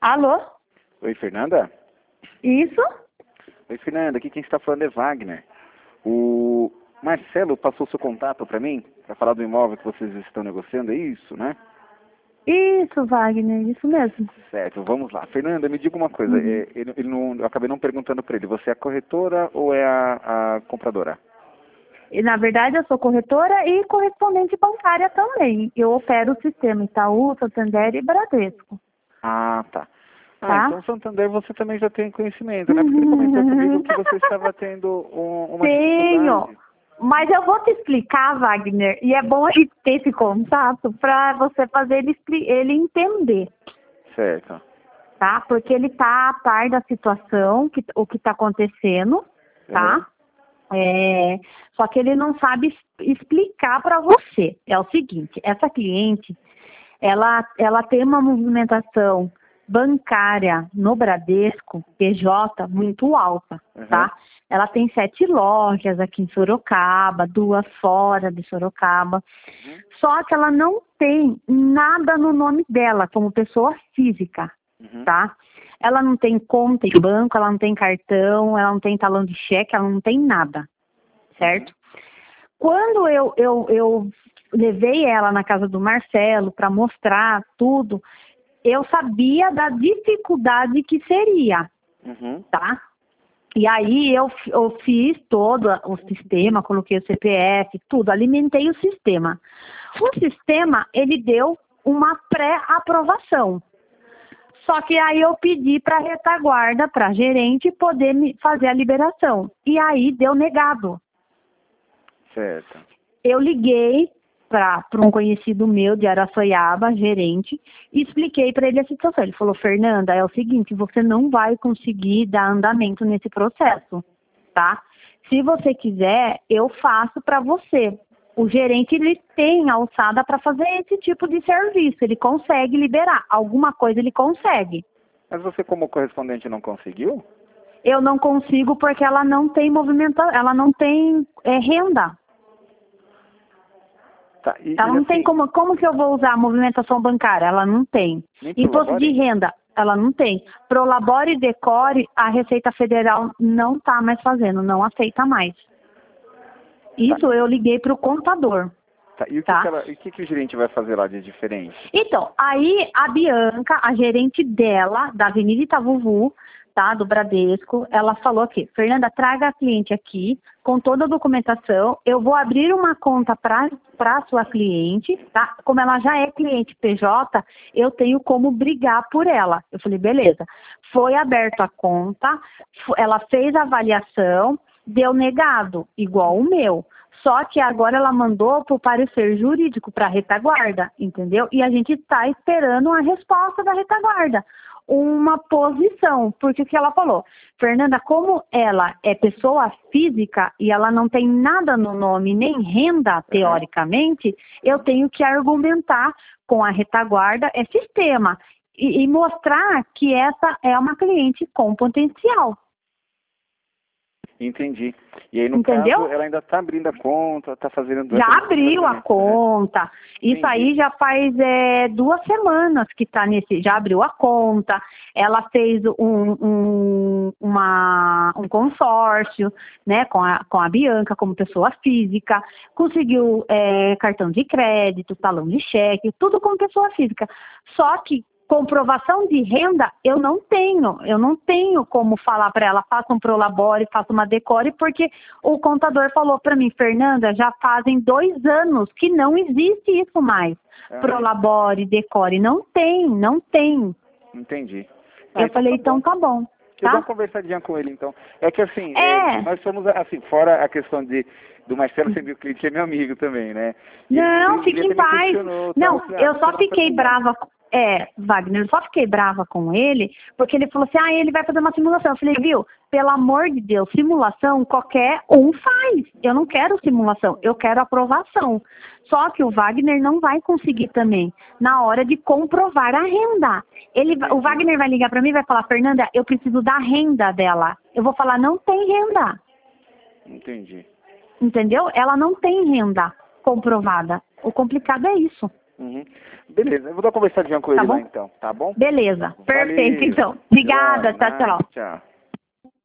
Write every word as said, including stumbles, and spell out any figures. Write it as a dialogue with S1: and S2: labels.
S1: Alô?
S2: Oi, Fernanda?
S1: Isso?
S2: Oi, Fernanda. Aqui quem está falando é Wagner. O Marcelo passou seu contato para mim, para falar do imóvel que vocês estão negociando, é isso, né?
S1: Isso, Wagner, isso mesmo.
S2: Certo, vamos lá. Fernanda, me diga uma coisa.
S1: Uhum.
S2: é, ele, ele não, eu acabei não perguntando para ele. Você é a corretora ou é a, a compradora?
S1: E, na verdade, eu sou corretora e correspondente bancária também. Eu opero o sistema Itaú, Santander e Bradesco.
S2: Ah, tá. Ah,
S1: Tá?
S2: então Santander você também já tem conhecimento, né? Porque ele comentou comigo que você estava tendo um, uma
S1: Tenho.
S2: dificuldade.
S1: Mas eu vou te explicar, Wagner, e é bom a gente ter esse contato para você fazer ele, expli- ele entender,
S2: Certo.
S1: tá? Porque ele tá a par da situação, que, o que está acontecendo, tá?
S2: Uhum.
S1: É, só que ele não sabe es- explicar para você. É o seguinte, essa cliente, ela, ela tem uma movimentação bancária no Bradesco, P J, muito alta,
S2: Uhum.
S1: tá? Ela tem sete lojas aqui em Sorocaba, duas fora de Sorocaba.
S2: Uhum.
S1: Só que ela não tem nada no nome dela como pessoa física,
S2: Uhum.
S1: tá? Ela não tem conta em banco, ela não tem cartão, ela não tem talão de cheque, ela não tem nada, certo?
S2: Uhum.
S1: Quando eu, eu, eu levei ela na casa do Marcelo para mostrar tudo, eu sabia da dificuldade que seria,
S2: Uhum.
S1: tá? E aí eu, eu fiz todo o sistema, coloquei o C P F, tudo, alimentei o sistema. O sistema, ele deu uma pré-aprovação. Só que aí eu pedi para a retaguarda, para a gerente, poder me fazer a liberação. E aí deu negado.
S2: Certo.
S1: Eu liguei para um conhecido meu de Araçoiaba, gerente, e expliquei para ele a situação. Ele falou, Fernanda, é o seguinte, você não vai conseguir dar andamento nesse processo, tá? Se você quiser, eu faço para você. O gerente, ele tem alçada para fazer esse tipo de serviço, ele consegue liberar. Alguma coisa ele consegue.
S2: Mas você como correspondente não conseguiu?
S1: Eu não consigo porque ela não tem movimentação, ela não tem é, renda.
S2: Tá. E,
S1: Ela
S2: e
S1: não
S2: assim,
S1: tem como, como que eu vou usar a movimentação bancária? Ela não tem.
S2: nem pro
S1: Imposto de
S2: Labore?
S1: renda, ela não tem. Prolabore e Decore, a Receita Federal não está mais fazendo, não aceita mais. Isso eu liguei para o contador.
S2: Tá. E o que,
S1: Tá.
S2: que, ela, e o que, que o gerente vai fazer lá de diferente?
S1: Então, aí a Bianca, a gerente dela, da Avenida Itavuvu, tá, do Bradesco, ela falou aqui, Fernanda, traga a cliente aqui com toda a documentação, eu vou abrir uma conta para a sua cliente, tá? Como ela já é cliente P J, eu tenho como brigar por ela. Eu falei, beleza. Foi aberta a conta, fo- ela fez a avaliação, deu negado, igual o meu. Só que agora ela mandou para o parecer jurídico para a retaguarda, entendeu? E a gente está esperando a resposta da retaguarda, uma posição, porque o que ela falou, Fernanda, como ela é pessoa física e ela não tem nada no nome, nem renda, teoricamente, eu tenho que argumentar com a retaguarda é sistema e, e mostrar que essa é uma cliente com potencial.
S2: Entendi. E aí, no
S1: Entendeu?
S2: caso, ela ainda está abrindo a conta, está fazendo...
S1: Já
S2: essa-
S1: abriu a
S2: né?
S1: conta. Isso
S2: Entendi.
S1: aí já faz é, duas semanas que está nesse. Já abriu a conta. Ela fez um, um, uma, um consórcio, né, com a, com a Bianca como pessoa física. Conseguiu é, cartão de crédito, talão de cheque, tudo como pessoa física. Só que comprovação de renda eu não tenho, eu não tenho como falar para ela, faça um Prolabore, faça uma Decore, porque o contador falou para mim, Fernanda, já fazem dois anos que não existe isso mais,
S2: Ah,
S1: Prolabore, Decore, não tem, não tem.
S2: entendi.
S1: Eu falei, então tá bom,
S2: Eu dou uma
S1: tá?
S2: conversadinha com ele, então. É que assim,
S1: É.
S2: é, nós somos, assim, fora a questão de do Marcelo ser meu cliente, é meu amigo também, né? E
S1: Não,
S2: ele-
S1: fique
S2: ele
S1: em
S2: até me
S1: paz.
S2: questionou,
S1: Não,
S2: tal, falei, ah,
S1: eu
S2: você
S1: só
S2: não
S1: fiquei
S2: tá
S1: brava. com- É, Wagner, eu só fiquei brava com ele, porque ele falou assim, ah, ele vai fazer uma simulação. Eu falei, viu, pelo amor de Deus, simulação qualquer um faz. Eu não quero simulação, eu quero aprovação. Só que o Wagner não vai conseguir também, na hora de comprovar a renda. Ele, va- o Wagner vai ligar para mim e vai falar, Fernanda, eu preciso da renda dela. Eu vou falar, não tem renda.
S2: Entendi.
S1: Entendeu? Ela não tem renda comprovada. O complicado é isso.
S2: Uhum. Beleza, eu vou dar uma conversadinha com
S1: Tá
S2: ele
S1: bom?
S2: lá então, tá bom?
S1: Beleza, perfeito
S2: Valeu.
S1: então. Obrigada,
S2: Tchau,
S1: tchau, tchau.
S2: tchau.